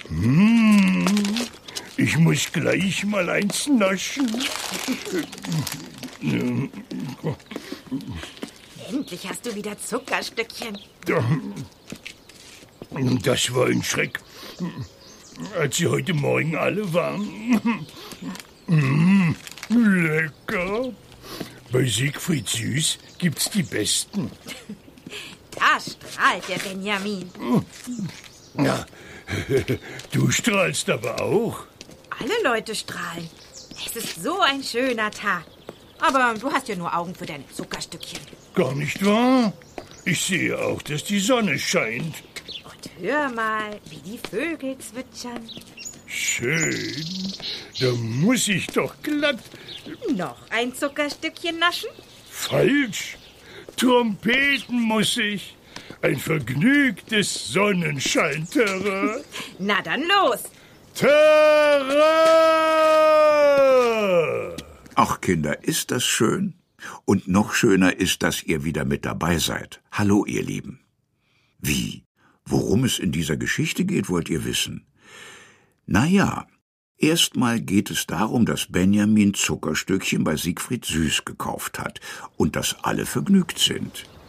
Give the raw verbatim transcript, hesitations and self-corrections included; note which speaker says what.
Speaker 1: Hm, ich muss gleich mal eins naschen.
Speaker 2: Endlich hast du wieder Zuckerstückchen.
Speaker 1: Das war ein Schreck, als sie heute Morgen alle waren. Mmh, lecker. Bei Siegfried Süß gibt's die besten.
Speaker 2: Da strahlt der Benjamin.
Speaker 1: Ja, du strahlst aber auch.
Speaker 2: Alle Leute strahlen. Es ist so ein schöner Tag. Aber du hast ja nur Augen für deine Zuckerstückchen.
Speaker 1: Gar nicht wahr? Ich sehe auch, dass die Sonne scheint.
Speaker 2: Und hör mal, wie die Vögel zwitschern.
Speaker 1: Schön. Da muss ich doch glatt...
Speaker 2: Noch ein Zuckerstückchen naschen?
Speaker 1: Falsch. Trompeten muss ich. Ein vergnügtes Sonnenschein-Terrain.
Speaker 2: Na dann los.
Speaker 1: Terrain!
Speaker 3: Ach, Kinder, ist das schön? Und noch schöner ist, dass ihr wieder mit dabei seid. Hallo, ihr Lieben. Wie? Worum es in dieser Geschichte geht, wollt ihr wissen? Na ja, erstmal geht es darum, dass Benjamin Zuckerstückchen bei Siegfried Süß gekauft hat und dass alle vergnügt sind.